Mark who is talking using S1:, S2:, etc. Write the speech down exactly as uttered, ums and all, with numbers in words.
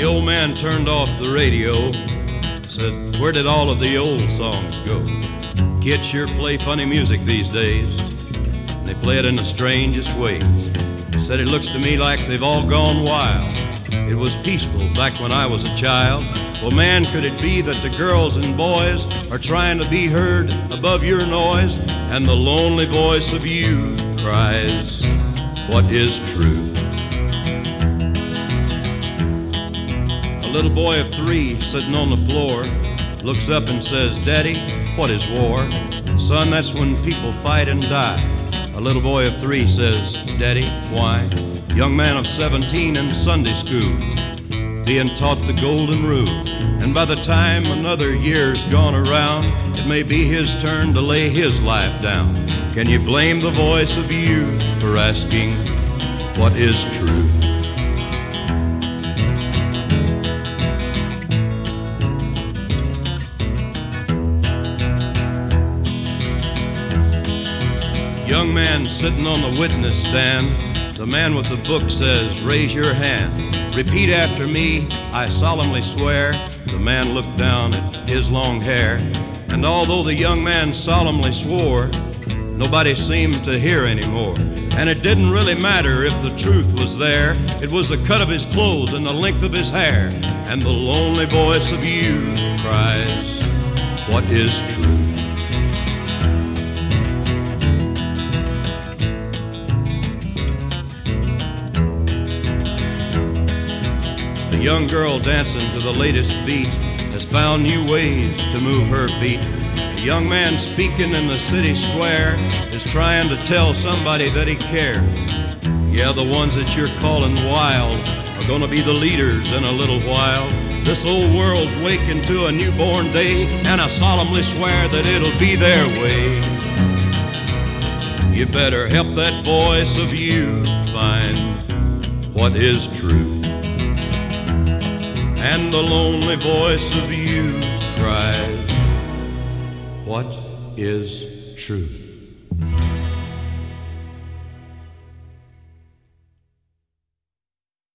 S1: The old man turned off the radio, said, "Where did all of the old songs go? Kids sure play funny music these days, and they play it in the strangest ways." Said, "It looks to me like they've all gone wild. It was peaceful back when I was a child. Well, man, could it be that the girls and boys are trying to be heard above your noise, and the lonely voice of youth cries, what is truth?" A little boy of three sitting on the floor looks up and says, "Daddy, what is war?" "Son, that's when people fight and die." A little boy of three says, "Daddy, why?" Young man of seventeen in Sunday school, being taught the golden rule. And by the time another year's gone around, it may be his turn to lay his life down. Can you blame the voice of youth for asking, what is truth? Young man sitting on the witness stand, the man with the book says, "Raise your hand. Repeat after me, I solemnly swear." The man looked down at his long hair, and although the young man solemnly swore, nobody seemed to hear anymore. And it didn't really matter if the truth was there. It was the cut of his clothes and the length of his hair. And the lonely voice of youth cries, what is truth? The young girl dancing to the latest beat has found new ways to move her feet. The young man speaking in the city square is trying to tell somebody that he cares. Yeah, the ones that you're calling wild are gonna be the leaders in a little while. This old world's waking to a newborn day, and I solemnly swear that it'll be their way. You better help that voice of youth find what is truth. And the lonely voice of youth cries, what is truth?